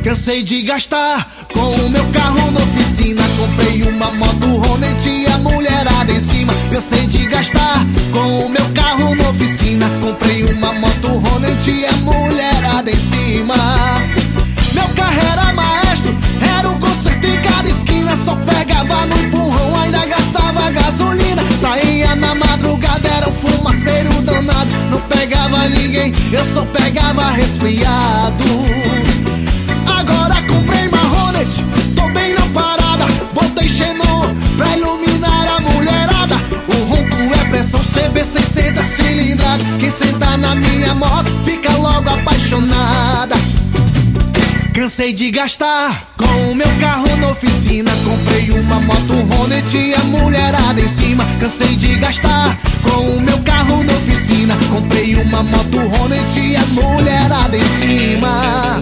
Cansei de gastar com o meu carro na oficina. Comprei uma moto Hornet e a mulherada em cima. Cansei de gastar com o meu carro na oficina. Comprei uma moto Hornet e a mulherada em cima. Meu carro era maestro, era um concerto em cada esquina. Só pegava no empurrão, ainda gastava gasolina. Saía na madrugada, era um fumaceiro danado. Não pegava ninguém, eu só pegava resfriado. Agora comprei uma Hornet, tô bem na parada. Botei xenon pra iluminar a mulherada. O ronco é pressão CB 600 cilindrada. Quem senta na minha moto fica logo apaixonada. Cansei de gastar com o meu carro na oficina. Comprei uma moto Hornet e a mulherada em cima. Cansei de gastar com o meu carro na oficina. Comprei uma moto Hornet e a mulherada em cima.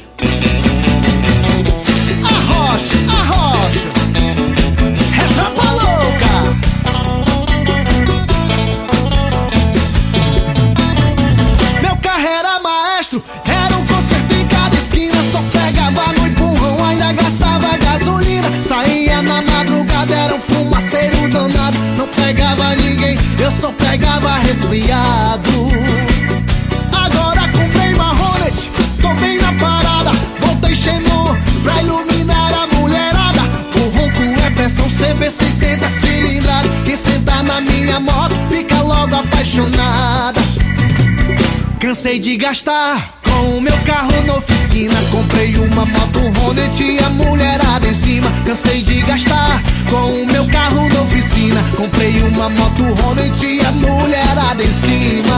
Arrocha, é trapa louca. Meu carro era maestro, era um concerto em cada esquina. Só pegava no empurrão, ainda gastava gasolina. Saía na madrugada, era um fumaceiro danado. Não pegava ninguém, eu só pegava resfriado. Agora comprei uma Hornet, tô bem na parada. Botei xenon pra iluminar a mulherada. O ronco é pressão CB 600 cilindrada. Quem senta na minha moto fica logo apaixonada. Cansei de gastar com o meu carro na oficina. Comprei uma moto Hornet e a mulherada em cima. Cansei de gastar com o meu carro na oficina. Comprei uma moto Hornet e a mulherada em cima.